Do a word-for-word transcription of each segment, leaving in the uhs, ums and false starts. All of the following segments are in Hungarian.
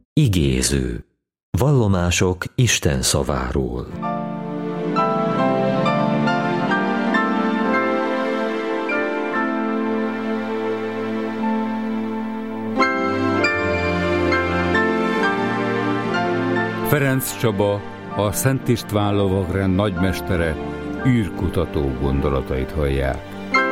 Igéző. Vallomások Isten szaváról. Ferenc Csaba, a Szent István lovagrend nagymestere, űrkutató gondolatait hallják.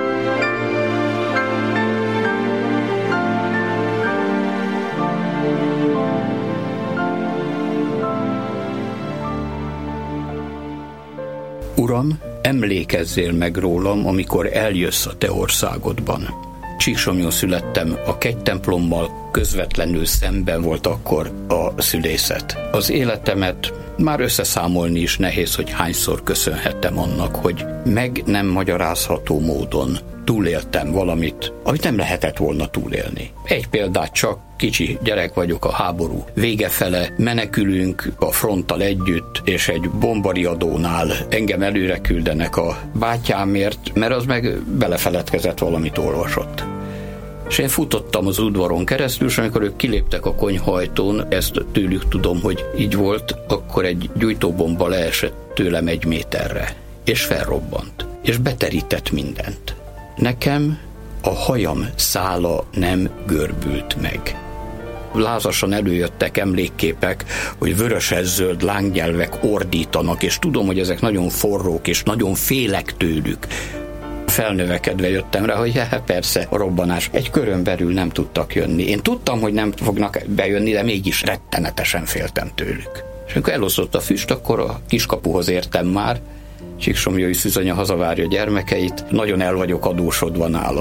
Uram, emlékezzél meg rólam, amikor eljössz a te országodban. Csíksomlyón születtem, a kegytemplommal közvetlenül szemben volt akkor a szülészet. Az életemet már összeszámolni is nehéz, hogy hányszor köszönhettem annak, hogy meg nem magyarázható módon túléltem valamit, amit nem lehetett volna túlélni. Egy példát csak, kicsi gyerek vagyok, a háború vége fele, menekülünk a fronttal együtt, és egy bombariadónál engem előre küldenek a bátyámért, mert az meg belefeledkezett, valamit olvasott. És én futottam az udvaron keresztül, és amikor ők kiléptek a konyhajtón, ezt tőlük tudom, hogy így volt, akkor egy gyújtóbomba leesett tőlem egy méterre, és felrobbant, és beterített mindent. Nekem a hajam szála nem görbült meg. Lázasan előjöttek emlékképek, hogy vöröses-zöld lángnyelvek ordítanak, és tudom, hogy ezek nagyon forrók, és nagyon félek tőlük. Felnövekedve jöttem rá, hogy ja, persze, a robbanás. Egy körön belül nem tudtak jönni. Én tudtam, hogy nem fognak bejönni, de mégis rettenetesen féltem tőlük. És amikor elosztott a füst, akkor a kiskapuhoz értem már. Csíksomlyói szűzanya hazavárja gyermekeit, nagyon el vagyok adósodva nála.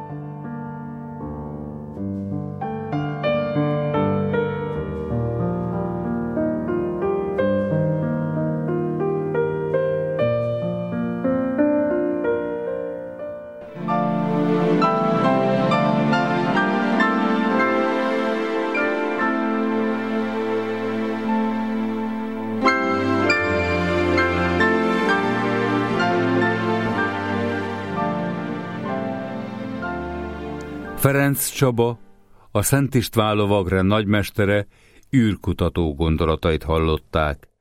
Ferenc Csaba, a Szent István lovagrend nagymestere, űrkutató gondolatait hallották.